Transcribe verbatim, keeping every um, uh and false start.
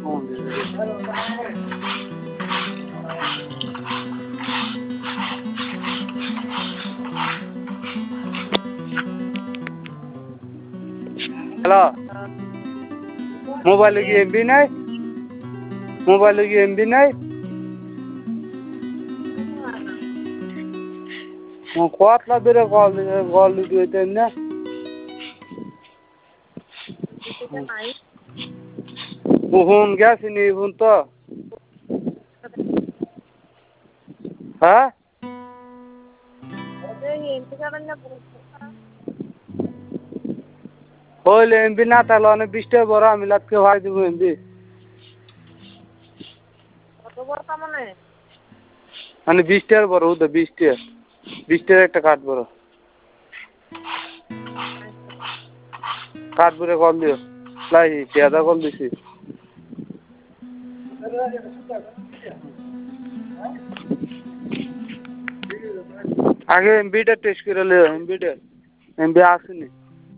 phone দিছে hello মোবাইলে কি এমবি নাই মোবাইলে কি এমবি নাই কতলা দূরে কল কল দিতে না ফোন গেছিনি ফোন তো হ্যাঁ হইলে এমবি না তাহলে অনেক বৃষ্টি বড় আমি লাটকে ভাই দেবো এমবি মানে বিশটার বড় তো বিশটা বিশটার একটা কাঠ বড় কাঠ বড় কল দিও লাই পেয়াদা কল দিছি আগে এমবিটা টেস্ট করে লিও এমবিটা এমবি আসেনি